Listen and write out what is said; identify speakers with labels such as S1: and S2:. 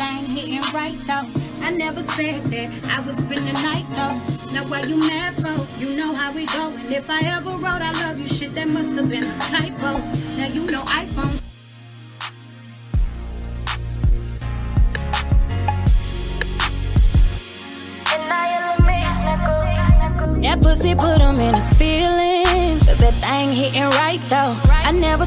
S1: thing hitting right though. I never said that I would spend the night though. Now why you mad for? You know how we go. And if I ever wrote I love you shit, that must have been a typo. Now you know iPhone.
S2: That pussy put him in his feelings. Cause that thing hitting right though. I never